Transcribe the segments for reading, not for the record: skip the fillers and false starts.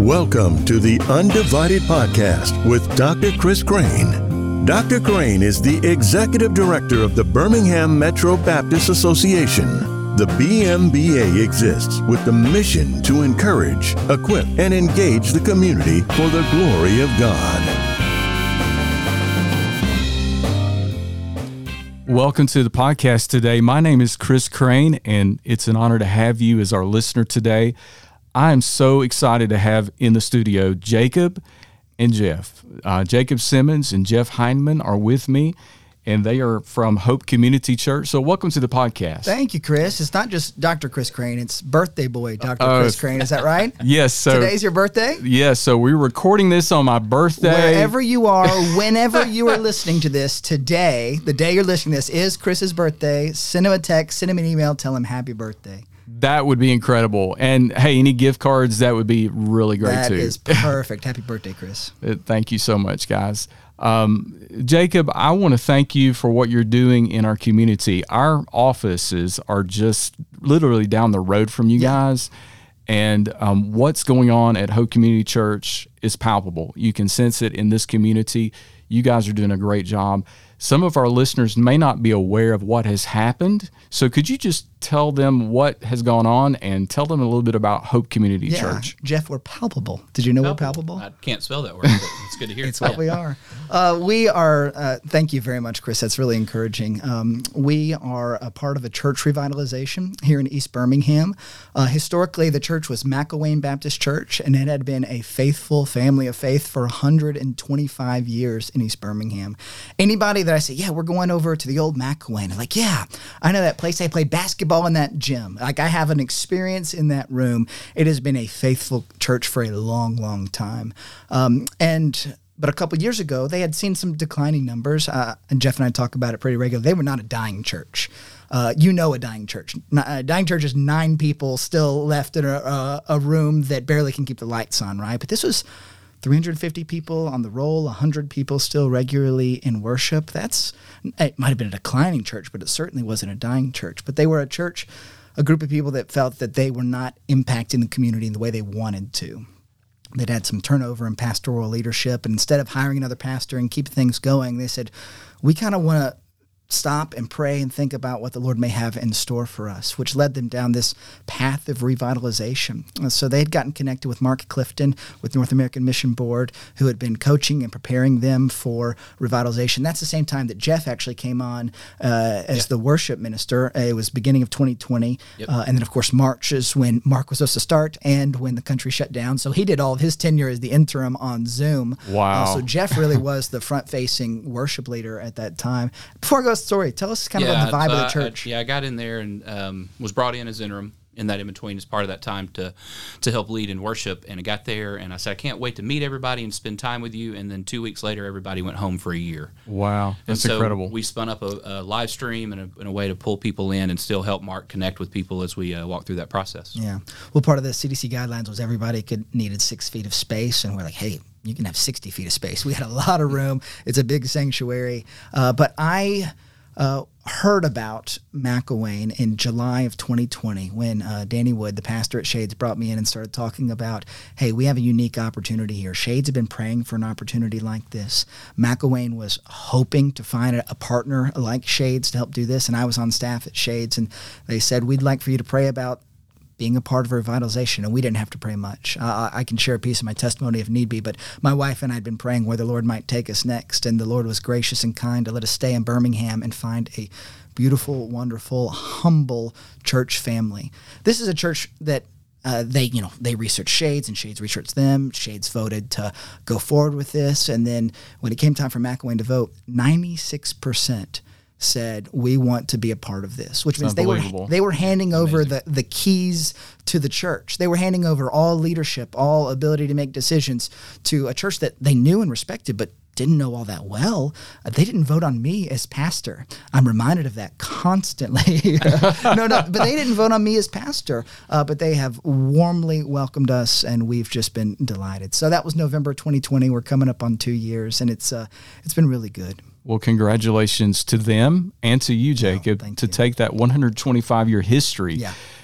Welcome to the Undivided Podcast with Dr. Chris Crane. Dr. Crane is the Executive Director of the Birmingham Metro Baptist Association. The BMBA exists with the mission to encourage, equip, and engage the community for the glory of God. Welcome to the podcast today. My name is Chris Crane, and it's an honor to have you as our listener today. I am so excited to have in the studio Jacob and Jeff. Jacob Simmons and Jeff Heineman are with me, and they are from Hope Community Church. So welcome to the podcast. Thank you, Chris. It's not just Dr. Chris Crane, it's birthday boy Dr. Chris Crane. Is that right? Yes. So today's your birthday? Yes. So we're recording this on my birthday. Wherever you are, whenever you are listening to this, today, the day you're listening to this, is Chris's birthday. Send him a text, send him an email, tell him happy birthday. That would be incredible. And hey, any gift cards, that would be really great too. That is perfect. Happy birthday, Chris. Thank you so much, guys. Jacob, I want to thank you for what you're doing in our community. Our offices are just literally down the road from you guys. And what's going on at Hope Community Church is palpable. You can sense it in this community. You guys are doing a great job. Some of our listeners may not be aware of what has happened. So could you just tell them what has gone on and tell them a little bit about Hope Community Church? Jeff, we're palpable. Did you know we're palpable? I can't spell that word, but it's good to hear. It's what we are. We are, thank you very much, Chris. That's really encouraging. We are a part of a church revitalization here in East Birmingham. Historically, the church was McElwain Baptist Church, and it had been a faithful family of faith for 125 years in East Birmingham. Anybody that I say, yeah, we're going over to the old McElwain, I'm like, yeah, I know that place. I play basketball in that gym. Like, I have an experience in that room. It has been a faithful church for a long, long time. But a couple of years ago, they had seen some declining numbers, and Jeff and I talk about it pretty regularly. They were not a dying church. A dying church. A dying church is 9 people still left in a room that barely can keep the lights on, right? But this was 350 people on the roll, 100 people still regularly in worship. It might have been a declining church, but it certainly wasn't a dying church. But they were a group of people that felt that they were not impacting the community in the way they wanted to. They'd had some turnover in pastoral leadership, and instead of hiring another pastor and keep things going, they said, we kind of want to stop and pray and think about what the Lord may have in store for us, which led them down this path of revitalization. So they had gotten connected with Mark Clifton with North American Mission Board, who had been coaching and preparing them for revitalization. That's the same time that Jeff actually came on as the worship minister. It was beginning of 2020. And then, of course, March is when Mark was supposed to start and when the country shut down. So he did all of his tenure as the interim on Zoom. Wow. So Jeff really was the front-facing worship leader at that time. Before I go story, tell us kind of about the vibe of the church. I got in there and was brought in as interim in that in-between as part of that time to help lead in worship. And I got there and I said, I can't wait to meet everybody and spend time with you. And then 2 weeks later, everybody went home for a year. Wow, that's incredible. We spun up a live stream and a way to pull people in and still help Mark connect with people as we walk through that process. Yeah. Well, part of the CDC guidelines was everybody needed 6 feet of space. And we're like, hey, you can have 60 feet of space. We had a lot of room. It's a big sanctuary. But I heard about McElwain in July of 2020 when Danny Wood, the pastor at Shades, brought me in and started talking about, hey, we have a unique opportunity here. Shades have been praying for an opportunity like this. McElwain was hoping to find a partner like Shades to help do this, and I was on staff at Shades, and they said, we'd like for you to pray about being a part of revitalization, and we didn't have to pray much. I can share a piece of my testimony if need be, but my wife and I had been praying where the Lord might take us next, and the Lord was gracious and kind to let us stay in Birmingham and find a beautiful, wonderful, humble church family. This is a church that they researched Shades, and Shades researched them. Shades voted to go forward with this, and then when it came time for McElwain to vote, 96% said, we want to be a part of this, which means they were handing over the keys to the church. They were handing over all leadership, all ability to make decisions to a church that they knew and respected, but didn't know all that well. They didn't vote on me as pastor. I'm reminded of that constantly. But they didn't vote on me as pastor, but they have warmly welcomed us, and we've just been delighted. So that was November 2020. We're coming up on 2 years, and it's been really good. Well, congratulations to them and to you, Jacob, Thank to you. take that 125-year history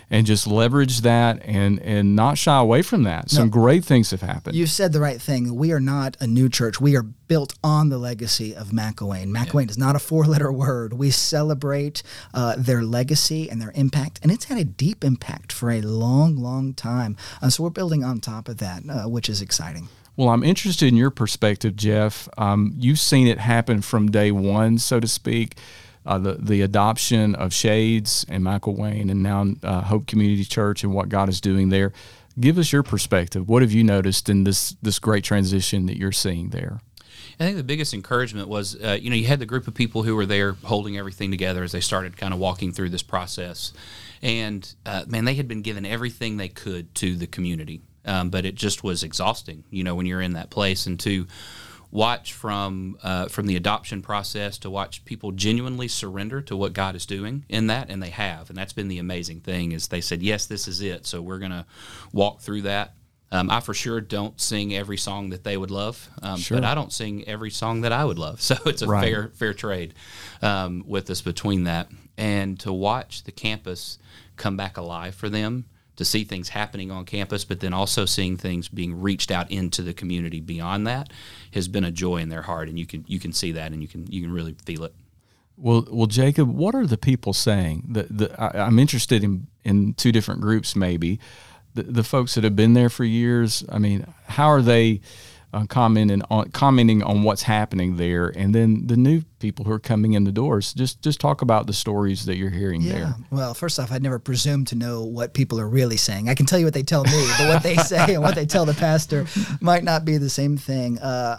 and just leverage that and not shy away from that. Some great things have happened. You said the right thing. We are not a new church. We are built on the legacy of McElwain. McElwain is not a four-letter word. We celebrate their legacy and their impact, and it's had a deep impact for a long, long time. So we're building on top of that, which is exciting. Well, I'm interested in your perspective, Jeff. You've seen it happen from day one, so to speak. The adoption of Shades and McElwain, and now Hope Community Church, and what God is doing there. Give us your perspective. What have you noticed in this great transition that you're seeing there? I think the biggest encouragement was, you had the group of people who were there holding everything together as they started kind of walking through this process. And, man, they had been given everything they could to the community, but it just was exhausting, when you're in that place. And to watch from the adoption process, to watch people genuinely surrender to what God is doing in that, and they have. And that's been the amazing thing, is they said, yes, this is it, so we're going to walk through that. I for sure don't sing every song that they would love, but I don't sing every song that I would love. So it's a fair trade with us between that. And to watch the campus come back alive for them, to see things happening on campus, but then also seeing things being reached out into the community beyond that, has been a joy in their heart, and you can see that, and you can really feel it. Well, Jacob, what are the people saying? I'm interested in two different groups, maybe. The folks that have been there for years, I mean, how are they commenting on what's happening there? And then the new people who are coming in the doors, just talk about the stories that you're hearing there. Well, first off, I'd never presume to know what people are really saying. I can tell you what they tell me, but what they say and what they tell the pastor might not be the same thing.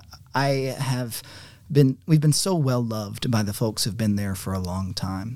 We've been so well loved by the folks who've been there for a long time.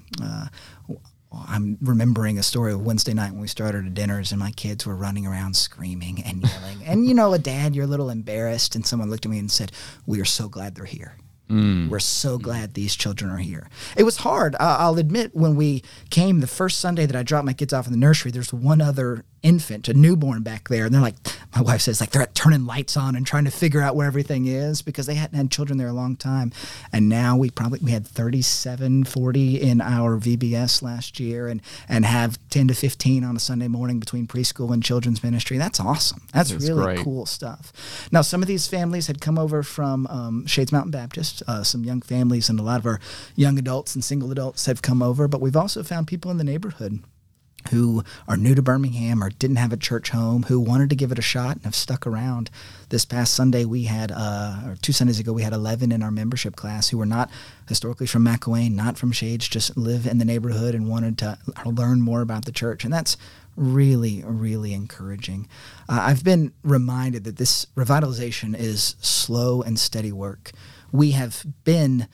I'm remembering a story of Wednesday night when we started our dinners, and my kids were running around screaming and yelling. And, a dad, you're a little embarrassed, and someone looked at me and said, "We are so glad they're here. We're so glad these children are here." It was hard. I'll admit, when we came the first Sunday that I dropped my kids off in the nursery, there's one other infant, a newborn back there. And they're like, my wife says, they're turning lights on and trying to figure out where everything is, because they hadn't had children there a long time. And now we had 37, 40 in our VBS last year, and have 10 to 15 on a Sunday morning between preschool and children's ministry. That's awesome. That's really great. Cool stuff. Now, some of these families had come over from Shades Mountain Baptist. Some young families and a lot of our young adults and single adults have come over, but we've also found people in the neighborhood who are new to Birmingham or didn't have a church home, who wanted to give it a shot and have stuck around. This past Sunday, we had, or 2 Sundays ago, we had 11 in our membership class who were not historically from McElwain, not from Shades, just live in the neighborhood and wanted to learn more about the church. And that's really, really encouraging. I've been reminded that this revitalization is slow and steady work. We have been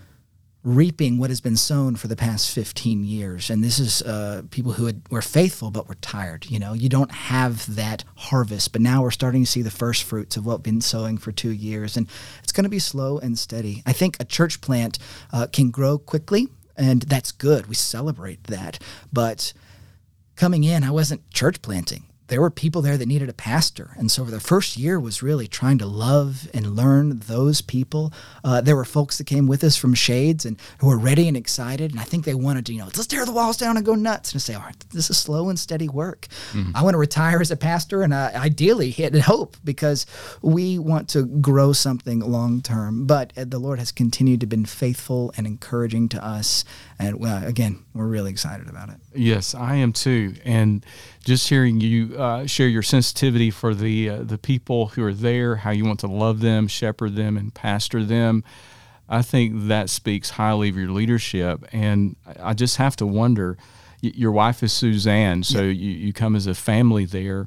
reaping what has been sown for the past 15 years. And this is people who were faithful but were tired. You don't have that harvest, but now we're starting to see the first fruits of what we've been sowing for 2 years. And it's going to be slow and steady. I think a church plant can grow quickly, and that's good. We celebrate that. But coming in, I wasn't church planting. There were people there that needed a pastor. And so for the first year was really trying to love and learn those people. There were folks that came with us from Shades and who were ready and excited. And I think they wanted to, let's tear the walls down and go nuts. And say, all right, this is slow and steady work. Mm-hmm. I want to retire as a pastor and ideally hit hope, because we want to grow something long term. But the Lord has continued to be faithful and encouraging to us. And again, we're really excited about it. Yes, I am too. And just hearing you share your sensitivity for the people who are there, how you want to love them, shepherd them, and pastor them, I think that speaks highly of your leadership. And I just have to wonder, your wife is Suzanne, so you come as a family there.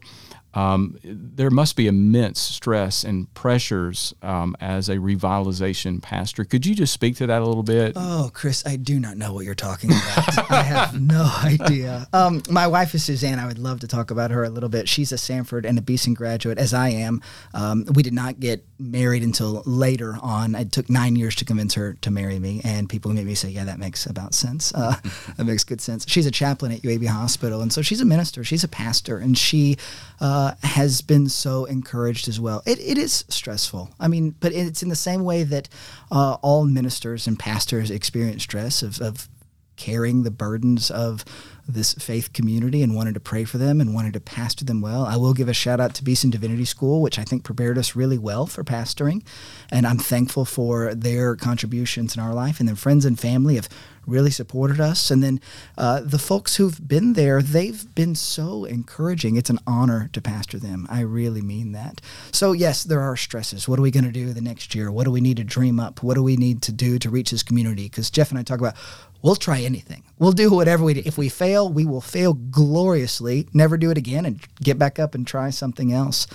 There must be immense stress and pressures as a revitalization pastor. Could you just speak to that a little bit? Oh, Chris, I do not know what you're talking about. I have no idea. My wife is Suzanne. I would love to talk about her a little bit. She's a Samford and a Beeson graduate, as I am. We did not get married until later on. It took 9 years to convince her to marry me, and people made me say, yeah, that makes about sense. That makes good sense. She's a chaplain at UAB Hospital, and so she's a minister. She's a pastor, and she has been so encouraged as well. It is stressful. I mean, but it's in the same way that all ministers and pastors experience stress of carrying the burdens of this faith community and wanted to pray for them and wanted to pastor them well. I will give a shout out to Beeson Divinity School, which I think prepared us really well for pastoring. And I'm thankful for their contributions in our life. And then friends and family have really supported us. And then the folks who've been there, they've been so encouraging. It's an honor to pastor them. I really mean that. So yes, there are stresses. What are we going to do the next year? What do we need to dream up? What do we need to do to reach this community? Because Jeff and I talk about, we'll try anything. We'll do whatever we do. If we fail, we will fail gloriously, never do it again, and get back up and try something else.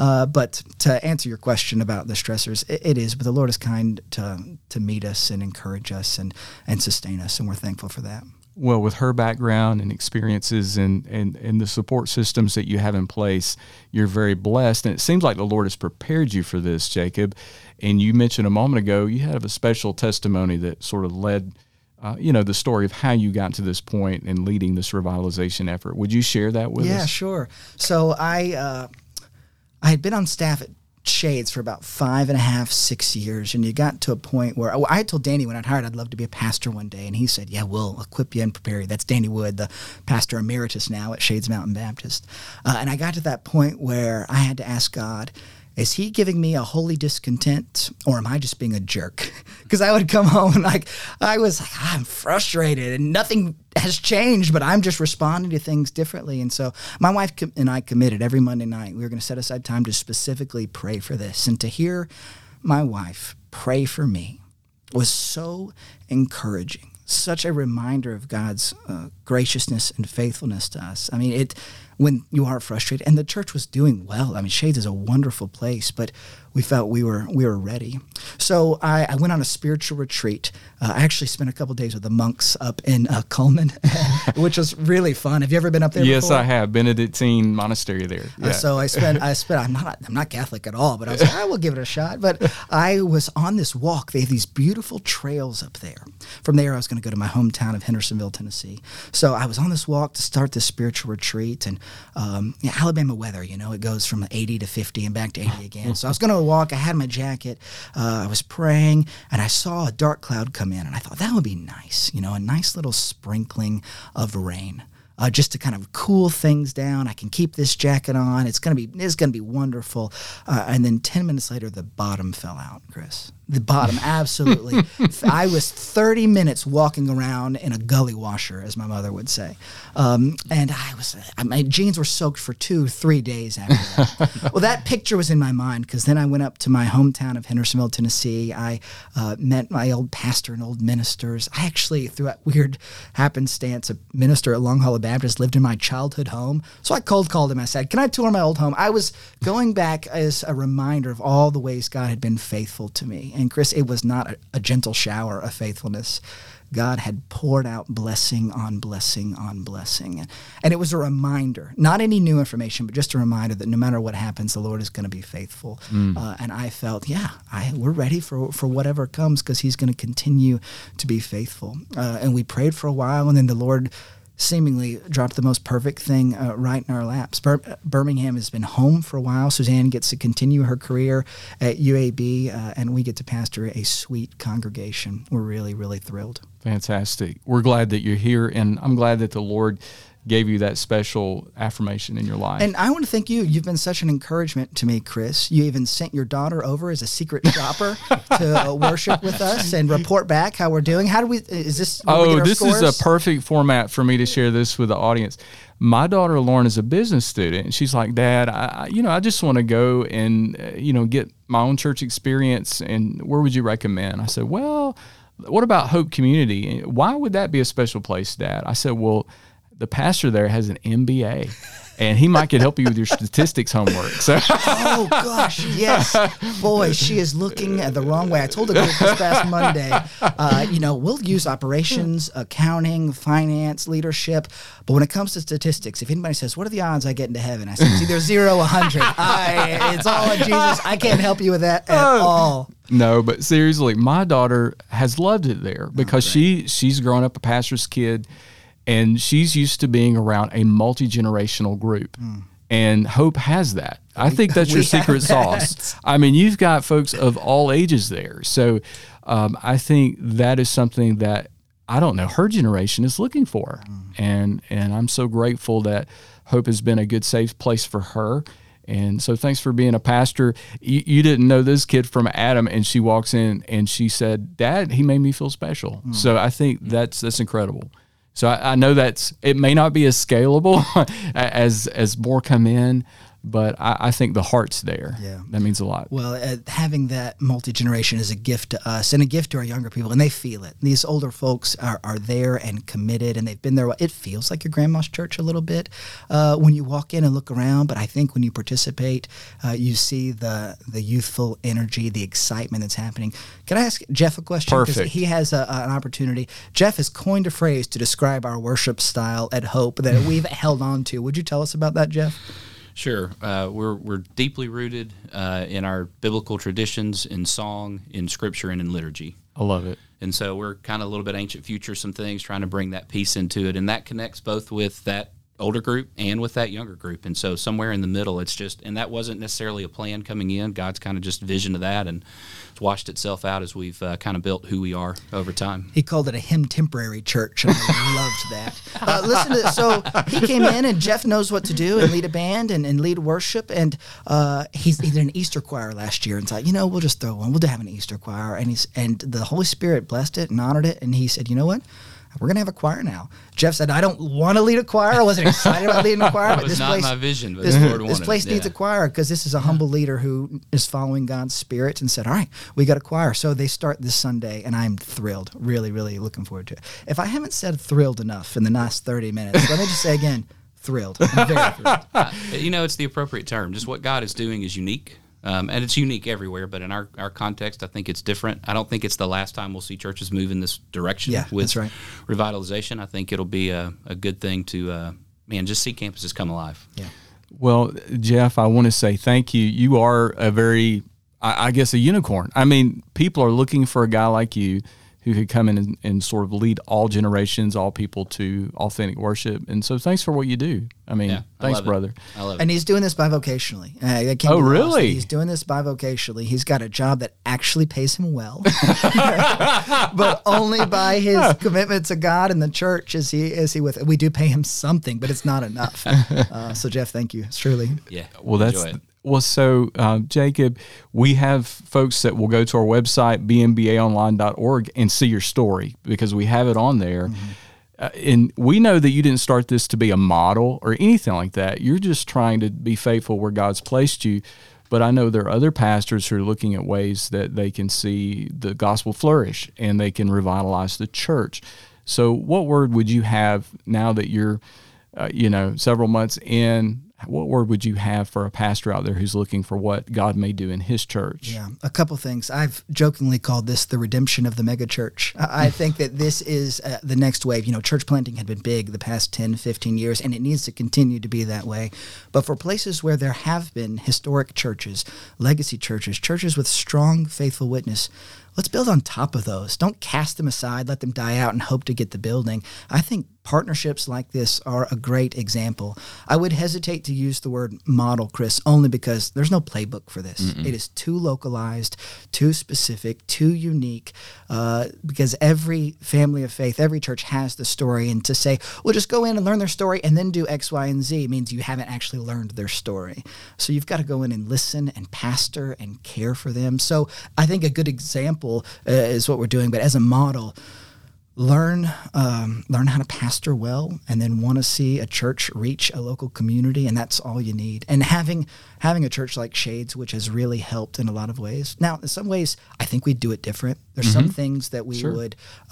But to answer your question about the stressors, it is. But the Lord is kind to meet us and encourage us and sustain us, and we're thankful for that. Well, with her background and experiences and the support systems that you have in place, you're very blessed. And it seems like the Lord has prepared you for this, Jacob. And you mentioned a moment ago, you have a special testimony that sort of led the story of how you got to this point and leading this revitalization effort. Would you share that with us? Yeah, sure. So I had been on staff at Shades for about 5.5, 6 years, and you got to a point where I told Danny when I'd hired I'd love to be a pastor one day, and he said, yeah, we'll equip you and prepare you. That's Danny Wood, the pastor emeritus now at Shades Mountain Baptist. And I got to that point where I had to ask God, is he giving me a holy discontent, or am I just being a jerk? Because I would come home and I was like, I'm frustrated and nothing has changed, but I'm just responding to things differently. And so my wife and I committed every Monday night, we were going to set aside time to specifically pray for this. And to hear my wife pray for me was so encouraging, such a reminder of God's graciousness and faithfulness to us. I mean, when you are frustrated, and the church was doing well. I mean, Shades is a wonderful place, but we felt we were ready. So I went on a spiritual retreat. I actually spent a couple of days with the monks up in Cullman, which was really fun. Have you ever been up there Yes, before? I have. Benedictine Monastery there. Yeah. So I spent. I'm not Catholic at all, but I was like, I will give it a shot. But I was on this walk. They have these beautiful trails up there. From there, I was going to go to my hometown of Hendersonville, Tennessee. So I was on this walk to start this spiritual retreat, and Alabama weather, it goes from 80 to 50 and back to 80 again. So I was going to walk. I had my jacket. I was praying, and I saw a dark cloud come in, and I thought that would be nice, a nice little sprinkling of rain. Just to kind of cool things down. I can keep this jacket on. It's gonna be wonderful. And then 10 minutes later, the bottom fell out, Chris. The bottom, absolutely. I was 30 minutes walking around in a gully washer, as my mother would say. And my jeans were soaked for 2-3 days after that. Well, that picture was in my mind, because then I went up to my hometown of Hendersonville, Tennessee. I met my old pastor and old ministers. I actually, through that weird happenstance, a minister at Long Hollow Baptist lived in my childhood home. So I cold called him. I said, can I tour my old home? I was going back as a reminder of all the ways God had been faithful to me. And Chris, it was not a gentle shower of faithfulness. God had poured out blessing on blessing on blessing. And it was a reminder, not any new information, but just a reminder that no matter what happens, the Lord is going to be faithful. And I felt, we're ready for whatever comes, because he's going to continue to be faithful. And we prayed for a while, and then the Lord seemingly dropped the most perfect thing right in our laps. Birmingham has been home for a while. Suzanne gets to continue her career at UAB, and we get to pastor a sweet congregation. We're really, really thrilled. Fantastic. We're glad that you're here, and I'm glad that the Lord gave you that special affirmation in your life. And I want to thank you. You've been such an encouragement to me, Chris. You even sent your daughter over as a secret shopper to worship with us and report back how we're doing. How do we, is this? This is a perfect format for me to share this with the audience. My daughter, Lauren, is a business student, and she's like, Dad, I just want to go and, get my own church experience, and where would you recommend? I said, well, what about Hope Community? Why would that be a special place, Dad? I said, well, the pastor there has an MBA, and he might could help you with your statistics homework. So, oh gosh, yes, boy, she is looking the wrong way. I told her this past Monday, we'll use operations, accounting, finance, leadership, but when it comes to statistics, if anybody says, "What are the odds I get into heaven?" I say, "It's either 0 or 100. It's all in Jesus. I can't help you with that at all." No, but seriously, my daughter has loved it there because she's grown up a pastor's kid. And she's used to being around a multi-generational group. And Hope has that. I think that's your secret sauce. I mean, you've got folks of all ages there. So I think that is something that, I don't know, her generation is looking for. and I'm so grateful that Hope has been a good, safe place for her. And so thanks for being a pastor. You didn't know this kid from Adam, and she walks in and she said, "Dad, he made me feel special." So I think that's incredible. So I know it may not be as scalable as more come in, but I think the heart's there. Yeah. That means a lot. Well, having that multi-generation is a gift to us and a gift to our younger people, and they feel it. These older folks are there and committed, and they've been there. It feels like your grandma's church a little bit when you walk in and look around, but I think when you participate, you see the youthful energy, the excitement that's happening. Can I ask Jeff a question? Perfect. Because he has an opportunity. Jeff has coined a phrase to describe our worship style at Hope that we've held on to. Would you tell us about that, Jeff? Sure. We're deeply rooted in our biblical traditions, in song, in scripture, and in liturgy. I love it. And so we're kind of a little bit ancient future, some things, trying to bring that piece into it. And that connects both with that older group and with that younger group. And so somewhere in the middle, it's just, and that wasn't necessarily a plan coming in. God's kind of just vision of that, and it's washed itself out as we've kind of built who we are over time. He called it a hymn temporary church, and I loved that. Listen to this. So he came in, and Jeff knows what to do and lead a band and lead worship. And he did an Easter choir last year and thought, we'll just throw one. We'll have an Easter choir. And the Holy Spirit blessed it and honored it. And he said, you know what? We're going to have a choir now. Jeff said, I don't want to lead a choir. I wasn't excited about leading a choir. That was not my vision, but this, the Lord wanted this place it. needs a choir, because this is a humble leader who is following God's Spirit, and said, all right, we got a choir. So they start this Sunday, and I'm thrilled, really, really looking forward to it. If I haven't said thrilled enough in the last 30 minutes, let me just say again, thrilled. I'm very thrilled. It's the appropriate term. Just what God is doing is unique. And it's unique everywhere, but in our context, I think it's different. I don't think it's the last time we'll see churches move in this direction with that's right. revitalization. I think it'll be a good thing to, just see campuses come alive. Yeah. Well, Jeff, I want to say thank you. You are a very, I guess, a unicorn. I mean, people are looking for a guy like you who could come in and sort of lead all generations, all people to authentic worship. And so thanks for what you do. I mean, thanks, brother. I love it. And he's doing this bivocationally. Oh, really? He's doing this bivocationally. He's got a job that actually pays him well, but only by his commitment to God and the church is he with it. We do pay him something, but it's not enough. So, Jeff, thank you. It's truly. Yeah. Well, enjoy it. Well, so Jacob, we have folks that will go to our website, bmbaonline.org, and see your story, because we have it on there. And we know that you didn't start this to be a model or anything like that. You're just trying to be faithful where God's placed you. But I know there are other pastors who are looking at ways that they can see the gospel flourish and they can revitalize the church. So what word would you have now that you're, several months in? What word would you have for a pastor out there who's looking for what God may do in his church? Yeah, a couple things. I've jokingly called this the redemption of the megachurch. I think that this is the next wave. Church planting had been big the past 10, 15 years, and it needs to continue to be that way. But for places where there have been historic churches, legacy churches, churches with strong, faithful witness, let's build on top of those. Don't cast them aside, let them die out and hope to get the building. I think partnerships like this are a great example. I would hesitate to use the word model, Chris, only because there's no playbook for this. It is too localized, too specific, too unique, because every family of faith, every church has the story. And to say, well, just go in and learn their story and then do X, Y, and Z means you haven't actually learned their story. So you've got to go in and listen and pastor and care for them. So I think a good example is what we're doing, but as a model, learn how to pastor well, and then want to see a church reach a local community, and that's all you need. And having a church like Shades, which has really helped in a lot of ways. Now, in some ways, I think we'd do it different. There's some things that we would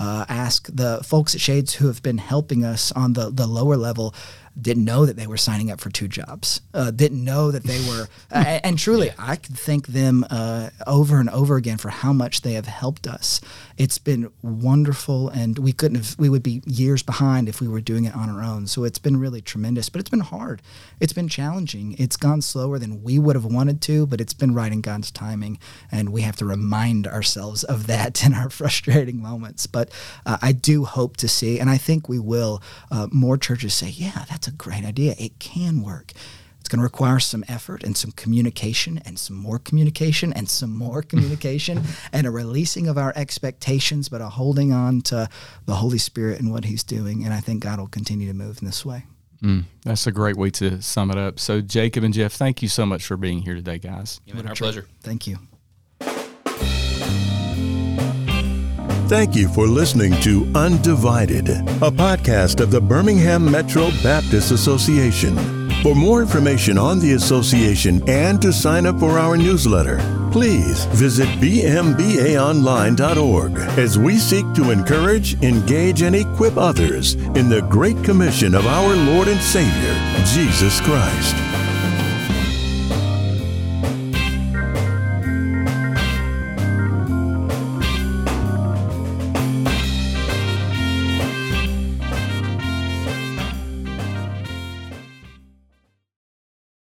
ask the folks at Shades who have been helping us on the lower level. Didn't know that they were signing up for 2 jobs. Didn't know that they were, and truly, I could thank them over and over again for how much they have helped us. It's been wonderful, and we would be years behind if we were doing it on our own. So it's been really tremendous, but it's been hard. It's been challenging. It's gone slower than we would have wanted to, but it's been right in God's timing, and we have to remind ourselves of that in our frustrating moments. But I do hope to see, and I think we will, more churches say, yeah, that's a great idea. It can work. It's going to require some effort and some communication and some more communication and some more communication and a releasing of our expectations, but a holding on to the Holy Spirit and what He's doing. And I think God will continue to move in this way. That's a great way to sum it up. So Jacob and Jeff, thank you so much for being here today, guys. Our pleasure. Thank you. Thank you for listening to Undivided, a podcast of the Birmingham Metro Baptist Association. For more information on the association and to sign up for our newsletter, please visit bmbaonline.org as we seek to encourage, engage, and equip others in the Great Commission of our Lord and Savior, Jesus Christ.